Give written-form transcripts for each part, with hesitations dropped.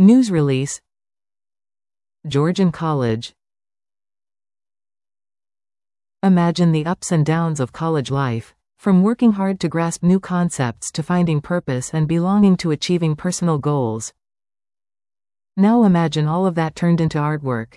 News release. Georgian College. Imagine the ups and downs of college life, from working hard to grasp new concepts to finding purpose and belonging to achieving personal goals. Now imagine all of that turned into artwork.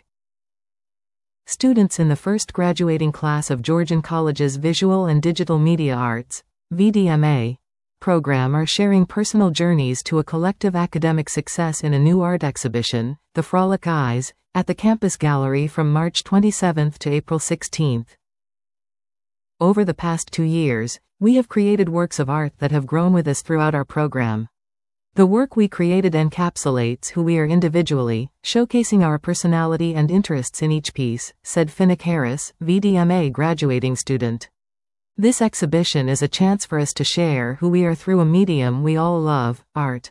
Students in the first graduating class of Georgian College's Visual and Digital Media Arts (VDMA) program are sharing personal journeys to a collective academic success in a new art exhibition, The Frolic Eyes, at the Campus Gallery from March 27 to April 16. Over the past 2 years, we have created works of art that have grown with us throughout our program. The work we created encapsulates who we are individually, showcasing our personality and interests in each piece, said Finnick Harris, VDMA graduating student. This exhibition is a chance for us to share who we are through a medium we all love, art.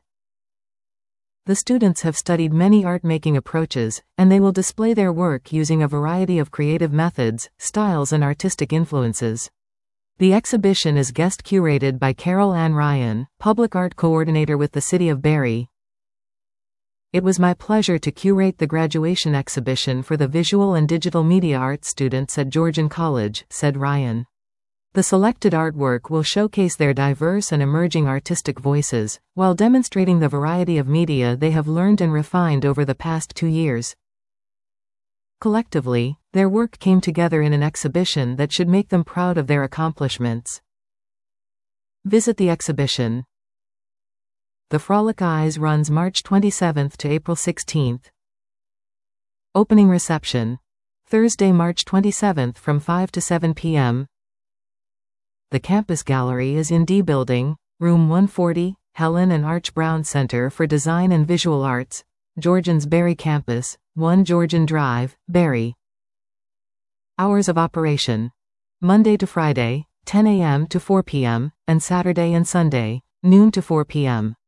The students have studied many art-making approaches, and they will display their work using a variety of creative methods, styles and artistic influences. The exhibition is guest curated by Carol Ann Ryan, Public Art Coordinator with the City of Barrie. It was my pleasure to curate the graduation exhibition for the Visual and Digital Media Arts students at Georgian College, said Ryan. The selected artwork will showcase their diverse and emerging artistic voices, while demonstrating the variety of media they have learned and refined over the past 2 years. Collectively, their work came together in an exhibition that should make them proud of their accomplishments. Visit the exhibition. The Frolic Eyes runs March 27 to April 16. Opening reception. Thursday, March 27 from 5 to 7 p.m. The Campus Gallery is in D Building, Room 140, Helen and Arch Brown Center for Design and Visual Arts, Georgian's Barrie Campus, 1 Georgian Drive, Barrie. Hours of operation. Monday to Friday, 10 a.m. to 4 p.m., and Saturday and Sunday, noon to 4 p.m.